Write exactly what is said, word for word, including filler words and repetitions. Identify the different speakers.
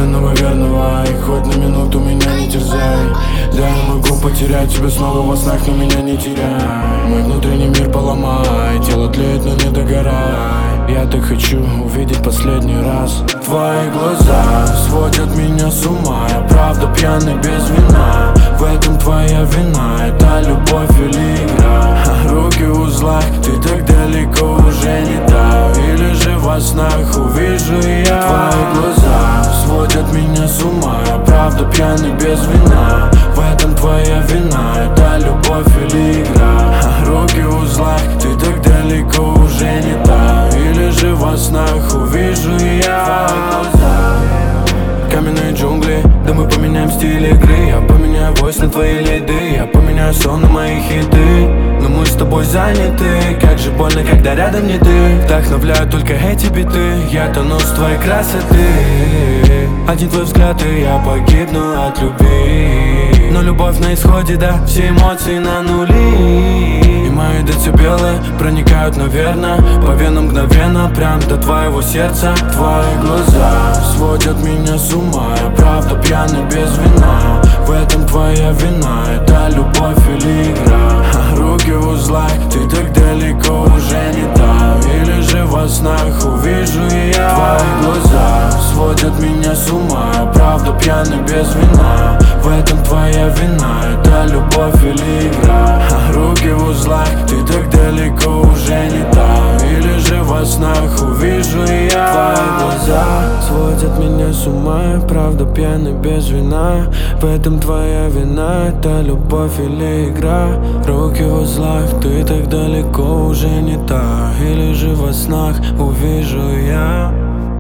Speaker 1: преданного верного, и хоть на минуту меня не терзай. Да, я могу потерять тебя снова во снах, но меня не теряй. Мой внутренний мир поломай, тело тлеет, но не догорай. Я так хочу увидеть последний раз. Твои глаза сводят меня с ума, я правда пьяный без вина. В этом твоя вина, это любовь или игра. Руки в узлах, ты так далеко, уже не та. Или же во снах увижу я. Твои глаза сводят меня с ума, я правда пьяный без вина. В этом твоя вина, это любовь или игра. Руки в узлах, ты так далеко, уже не та. Или же во снах увижу я. Каменные джунгли, да мы поменяем стиль игры. Я поменяю войс на твои лиды, я поменяю сон на мои хиты. Но мы с тобой заняты, как же больно, когда рядом не ты. Вдохновляют только эти биты, я тону с твоей красоты. Один твой взгляд и я погибну от любви. Но любовь на исходе, да, все эмоции на нули. И мои децибелы проникают, наверно, по венам мгновенно, прям до твоего сердца. Твои глаза сводят меня с ума, я правда пьяный без вина. В этом твоя вина, это любовь или игра. Руки в узлах, ты так далеко, уже не та. Или же во снах увижу я. Твои глаза сводят меня с ума, я правда пьяный без вина. В этом твоя вина, это любовь или игра. Руки в узлах, ты так далеко, уже не та. Или же во снах увижу я. Твои глаза сводят меня с ума, я правда пьяный без вина. В этом твоя вина, это любовь или игра. Руки в узлах, ты так далеко, уже не та. Или же во снах увижу я.